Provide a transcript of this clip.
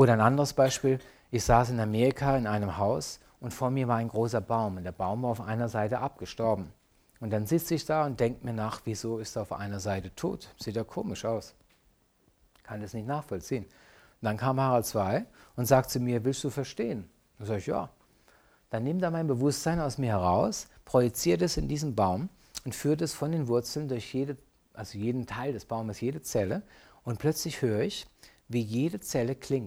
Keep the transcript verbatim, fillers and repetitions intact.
Oder ein anderes Beispiel, ich saß in Amerika in einem Haus und vor mir war ein großer Baum und der Baum war auf einer Seite abgestorben. Und dann sitze ich da und denke mir nach, wieso ist er auf einer Seite tot? Sieht ja komisch aus. Kann das nicht nachvollziehen. Und dann kam Harald zwei und sagt zu mir, willst du verstehen? Dann sage ich, ja. Dann nimmt er mein Bewusstsein aus mir heraus, projiziert es in diesen Baum und führt es von den Wurzeln durch jede, also jeden Teil des Baumes, jede Zelle. Und plötzlich höre ich, wie jede Zelle klingt.